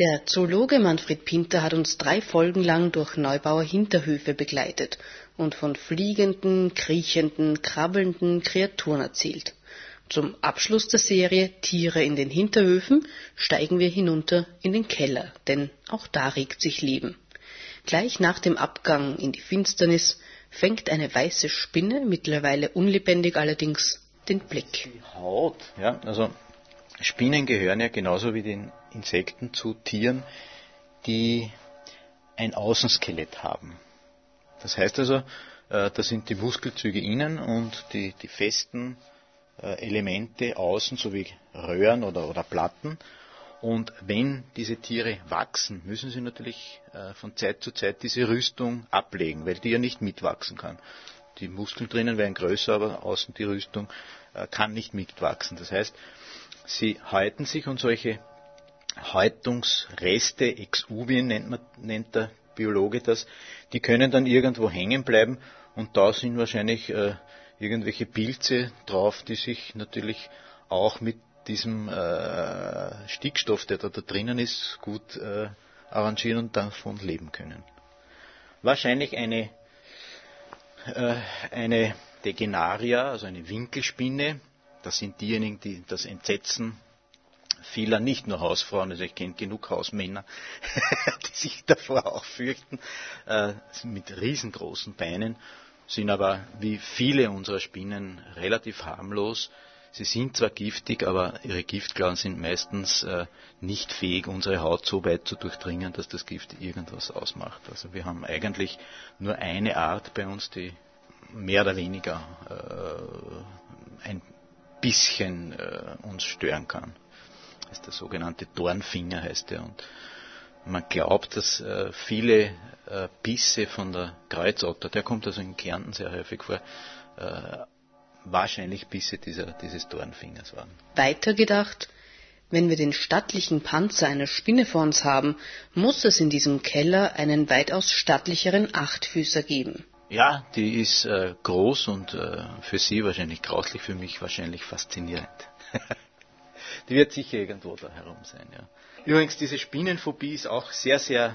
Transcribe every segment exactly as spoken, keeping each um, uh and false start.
Der Zoologe Manfred Pinter hat uns drei Folgen lang durch Neubauer Hinterhöfe begleitet und von fliegenden, kriechenden, krabbelnden Kreaturen erzählt. Zum Abschluss der Serie Tiere in den Hinterhöfen steigen wir hinunter in den Keller, denn auch da regt sich Leben. Gleich nach dem Abgang in die Finsternis fängt eine weiße Spinne, mittlerweile unlebendig allerdings, den Blick. Die Haut, ja, also Spinnen gehören ja genauso wie den Insekten zu Tieren, die ein Außenskelett haben. Das heißt also, da sind die Muskelzüge innen und die, die festen Elemente außen, sowie Röhren oder, oder Platten. Und wenn diese Tiere wachsen, müssen sie natürlich von Zeit zu Zeit diese Rüstung ablegen, weil die ja nicht mitwachsen kann. Die Muskeln drinnen werden größer, aber außen die Rüstung kann nicht mitwachsen. Das heißt, sie häuten sich und solche Häutungsreste, Exuvien nennt, man, nennt der Biologe das, die können dann irgendwo hängen bleiben und da sind wahrscheinlich äh, irgendwelche Pilze drauf, die sich natürlich auch mit diesem äh, Stickstoff, der da, da drinnen ist, gut äh, arrangieren und davon leben können. Wahrscheinlich eine, äh, eine Degenaria, also eine Winkelspinne, das sind diejenigen, die das Entsetzen vieler, nicht nur Hausfrauen, also ich kenne genug Hausmänner, die sich davor auch fürchten, äh, mit riesengroßen Beinen, sind aber wie viele unserer Spinnen relativ harmlos. Sie sind zwar giftig, aber ihre Giftklauen sind meistens äh, nicht fähig, unsere Haut so weit zu durchdringen, dass das Gift irgendwas ausmacht. Also wir haben eigentlich nur eine Art bei uns, die mehr oder weniger äh, ein bisschen äh, uns stören kann. Das ist der sogenannte Dornfinger, heißt der. Und man glaubt, dass äh, viele äh, Bisse von der Kreuzotter, der kommt also in Kärnten sehr häufig vor, äh, wahrscheinlich Bisse dieser, dieses Dornfingers waren. Weitergedacht, wenn wir den stattlichen Panzer einer Spinne vor uns haben, muss es in diesem Keller einen weitaus stattlicheren Achtfüßer geben. Ja, die ist äh, groß und äh, für Sie wahrscheinlich grauslich, für mich wahrscheinlich faszinierend. Die wird sicher irgendwo da herum sein. Ja. Übrigens, diese Spinnenphobie ist auch sehr, sehr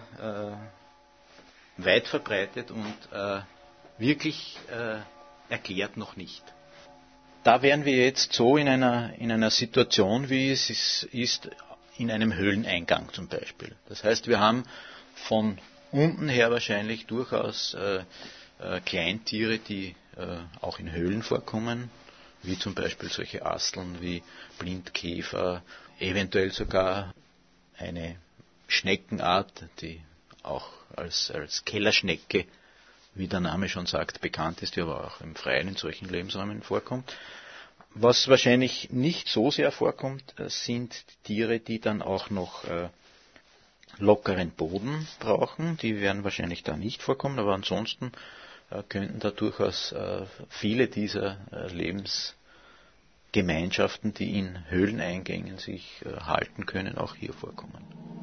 äh, weit verbreitet und äh, wirklich äh, erklärt noch nicht. Da wären wir jetzt so in einer, in einer Situation, wie es ist, ist in einem Höhleneingang zum Beispiel. Das heißt, wir haben von unten her wahrscheinlich durchaus äh, äh, Kleintiere, die äh, auch in Höhlen vorkommen, wie zum Beispiel solche Asteln wie Blindkäfer, eventuell sogar eine Schneckenart, die auch als, als Kellerschnecke, wie der Name schon sagt, bekannt ist, die aber auch im Freien in solchen Lebensräumen vorkommt. Was wahrscheinlich nicht so sehr vorkommt, sind Tiere, die dann auch noch äh, lockeren Boden brauchen. Die werden wahrscheinlich da nicht vorkommen, aber ansonsten äh, könnten da durchaus äh, viele dieser äh, Lebensgemeinschaften, die in Höhleneingängen sich äh, halten können, auch hier vorkommen.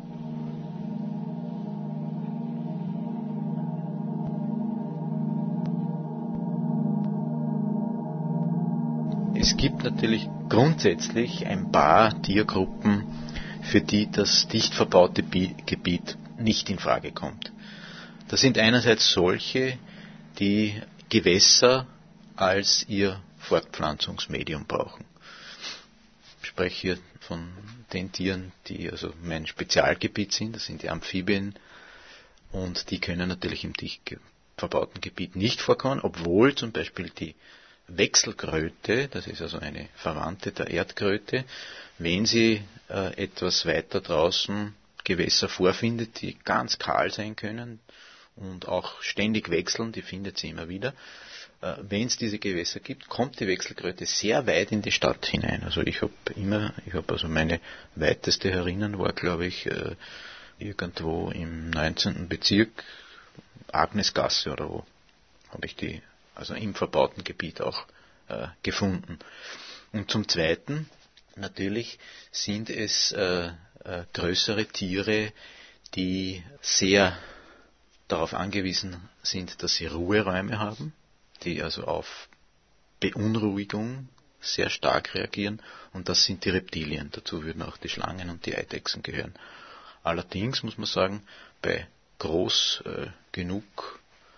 Es gibt natürlich grundsätzlich ein paar Tiergruppen, für die das dicht verbaute Gebiet nicht in Frage kommt. Das sind einerseits solche, die Gewässer als ihr Fortpflanzungsmedium brauchen. Ich spreche hier von den Tieren, die also mein Spezialgebiet sind, das sind die Amphibien, und die können natürlich im dicht verbauten Gebiet nicht vorkommen, obwohl zum Beispiel die Wechselkröte, das ist also eine Verwandte der Erdkröte, wenn sie äh, etwas weiter draußen Gewässer vorfindet, die ganz kahl sein können und auch ständig wechseln, die findet sie immer wieder. Äh, wenn es diese Gewässer gibt, kommt die Wechselkröte sehr weit in die Stadt hinein. Also ich habe immer, ich habe also meine weiteste Herinnen war, glaube ich, äh, irgendwo im neunzehnten Bezirk, Agnesgasse oder wo, habe ich die also im verbauten Gebiet auch äh, gefunden. Und zum Zweiten, natürlich sind es äh, äh, größere Tiere, die sehr darauf angewiesen sind, dass sie Ruheräume haben, die also auf Beunruhigung sehr stark reagieren, und das sind die Reptilien. Dazu würden auch die Schlangen und die Eidechsen gehören. Allerdings muss man sagen, bei groß äh, genug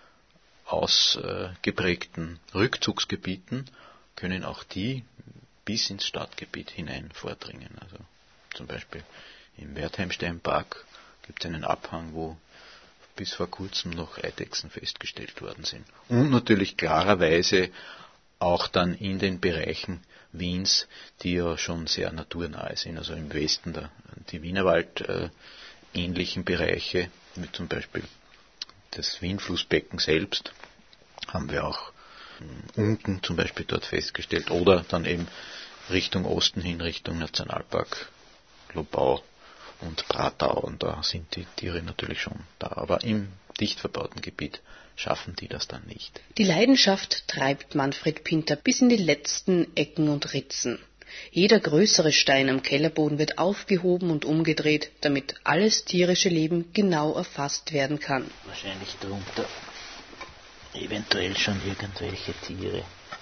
ausgeprägten äh, Rückzugsgebieten können auch die bis ins Stadtgebiet hinein vordringen. Also zum Beispiel im Wertheimsteinpark gibt es einen Abhang, wo bis vor kurzem noch Eidechsen festgestellt worden sind. Und natürlich klarerweise auch dann in den Bereichen Wiens, die ja schon sehr naturnahe sind, also im Westen der, die Wienerwald äh, ähnlichen Bereiche, wie zum Beispiel das Wienflussbecken selbst, haben wir auch äh, unten zum Beispiel dort festgestellt, oder dann eben Richtung Osten hin, Richtung Nationalpark Lobau und Pratau, und da sind die Tiere natürlich schon da, aber im dicht verbauten Gebiet schaffen die das dann nicht. Die Leidenschaft treibt Manfred Pinter bis in die letzten Ecken und Ritzen. Jeder größere Stein am Kellerboden wird aufgehoben und umgedreht, damit alles tierische Leben genau erfasst werden kann. Wahrscheinlich darunter eventuell schon irgendwelche Tiere.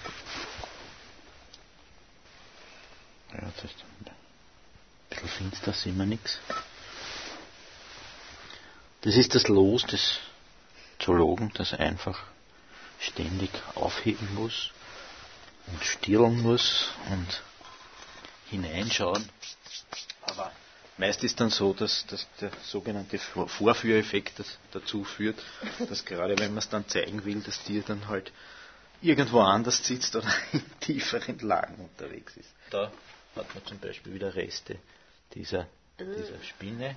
Ja, das ist ein bisschen finster, sehen wir nichts. Das ist das Los des Zoologen, das einfach ständig aufheben muss und stirren muss und hineinschauen. Aber meist ist dann so, dass, dass der sogenannte Vorführeffekt dazu führt, dass gerade wenn man es dann zeigen will, das Tier dann halt irgendwo anders sitzt oder in tieferen Lagen unterwegs ist. Da hat man zum Beispiel wieder Reste dieser, dieser Spinne.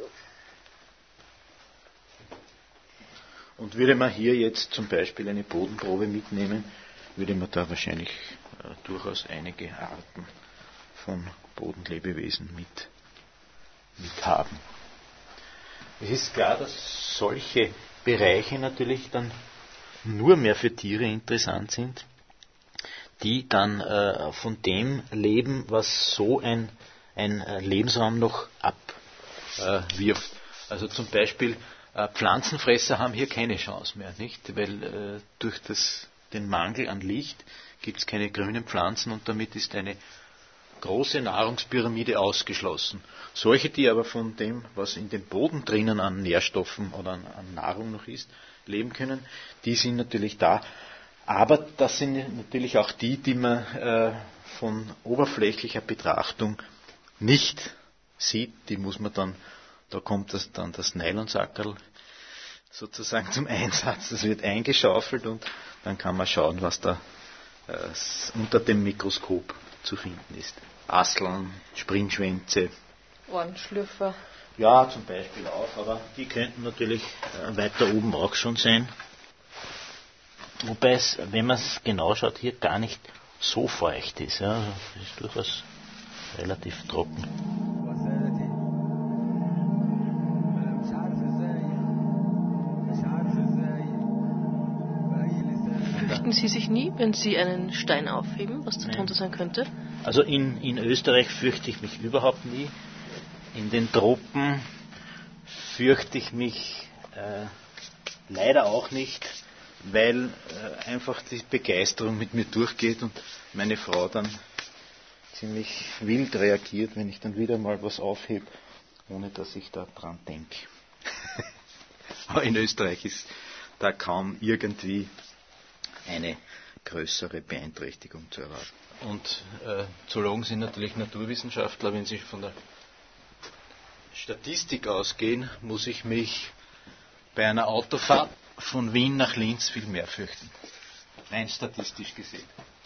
Und würde man hier jetzt zum Beispiel eine Bodenprobe mitnehmen, würde man da wahrscheinlich äh, durchaus einige Arten von Bodenlebewesen mit, mit haben. Es ist klar, dass solche Bereiche natürlich dann nur mehr für Tiere interessant sind, die dann äh, von dem leben, was so ein, ein Lebensraum noch abwirft. Äh, also zum Beispiel äh, Pflanzenfresser haben hier keine Chance mehr, nicht? Weil äh, durch das, den Mangel an Licht gibt es keine grünen Pflanzen und damit ist eine große Nahrungspyramide ausgeschlossen. Solche, die aber von dem, was in dem Boden drinnen an Nährstoffen oder an, an Nahrung noch ist, leben können, die sind natürlich da. Aber das sind natürlich auch die, die man äh, von oberflächlicher Betrachtung nicht sieht. Die muss man dann, da kommt das, dann das Nylonsackerl sozusagen zum Einsatz. Das wird eingeschaufelt und dann kann man schauen, was da äh, unter dem Mikroskop zu finden ist. Asseln, Springschwänze. Ohrenschlürfer. Ja, zum Beispiel auch, aber die könnten natürlich äh, weiter oben auch schon sein. Wobei es, wenn man es genau schaut, hier gar nicht so feucht ist. Ja. Also es ist durchaus relativ trocken. Fürchten Sie sich nie, wenn Sie einen Stein aufheben, was darunter sein könnte? Also in, in Österreich fürchte ich mich überhaupt nie. In den Tropen fürchte ich mich äh, leider auch nicht, weil äh, einfach die Begeisterung mit mir durchgeht und meine Frau dann ziemlich wild reagiert, wenn ich dann wieder mal was aufhebe, ohne dass ich da dran denke. Aber in Österreich ist da kaum irgendwie eine größere Beeinträchtigung zu erwarten. Und äh, Zoologen sind natürlich Naturwissenschaftler. Wenn sie von der Statistik ausgehen, muss ich mich bei einer Autofahrt von Wien nach Linz viel mehr fürchten. Rein statistisch gesehen.